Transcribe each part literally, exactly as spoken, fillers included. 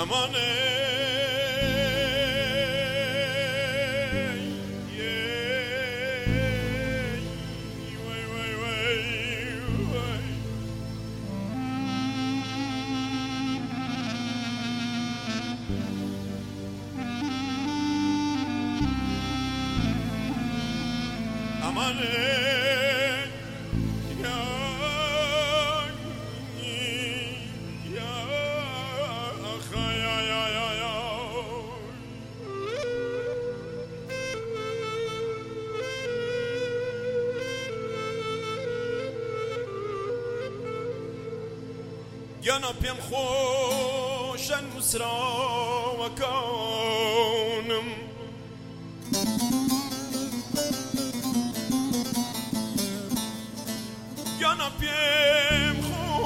aman aman يانا بيم خوشا نسرا وكونم يانا بيم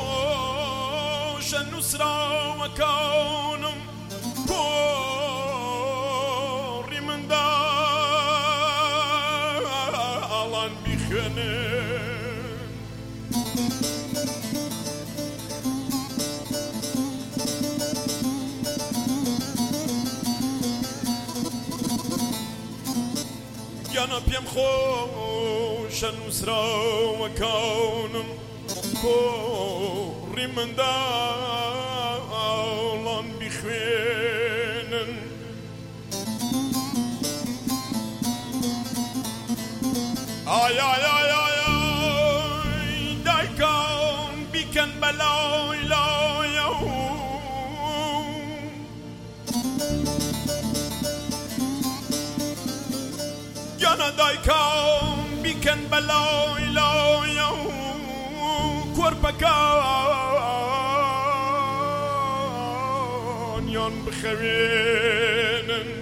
خوشا نسرا وكونم كوري من دالان بخنم يانا بيم خوشا نسرا وكونم كوري من دالان بخوينن آي آي آي آي آي دايكون بيكن بلاي لا يوم يانا دايكون بيكن بلاي لا يوم كوربكان يان بخوينن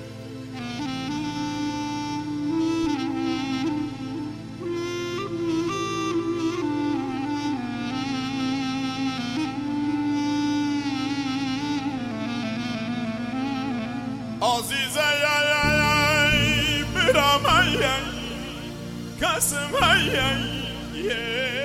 عزيزة يا يا يا برام يا كاسم يا يا